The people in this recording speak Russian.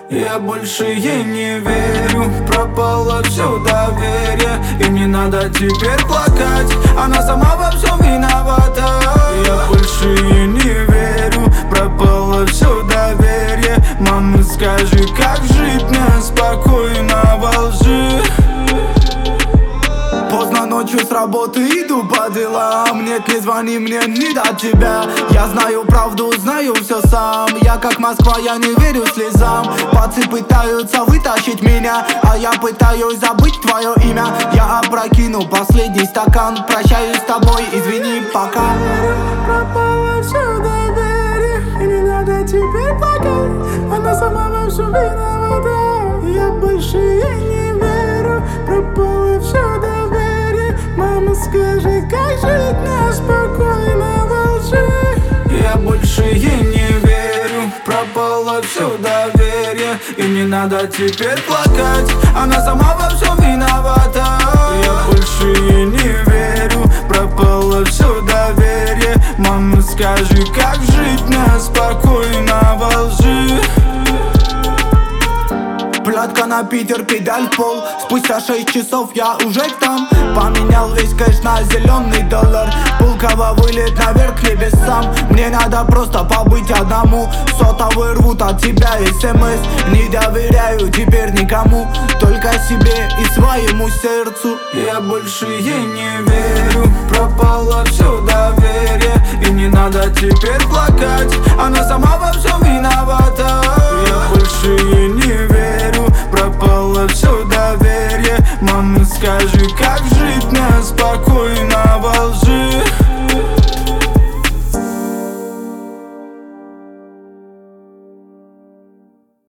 Я больше ей не верю, пропало все доверие. И не надо теперь плакать, она сама во всем виновата. Я больше ей не верю, пропало все доверие. Мама, скажи, как жить мне спокойно во лжи? Поздно ночью с работы иду по делам. Нет, не звони мне, не до тебя. Я знаю правду, знаю все сам. Я как Москва, я не верю слезам. Пацы пытаются вытащить меня, а я пытаюсь забыть твое имя. Я опрокину последний стакан. Прощаюсь с тобой, извини, пока. Пропало все доверие, и не надо теперь плакать. Она сама во всем виновата. Я больше ей не верю, пропало все доверие. Мама, скажи, как жить мне спокойно во лжи? Я больше ей не верю, пропало все доверие. И не надо теперь плакать, она сама во всем виновата. Я больше ей не верю, пропало все доверие. Мама, скажи, как жить мне спокойно во лжи? Плятка на Питер, педаль в пол. Спустя 6 часов я уже там. Поменял весь кэш на зеленый доллар. Пулково вылет наверх к небесам. Мне надо просто побыть одному. Сотовый рвут от тебя СМС. Не доверяю теперь никому, только себе и своему сердцу. Я больше ей не верю, пропало все доверие. И не надо теперь плакать, она сама во всем виновата. Я больше ей не верю, пропало все доверие. Мама, скажи, как жить мне спокойно во лжи?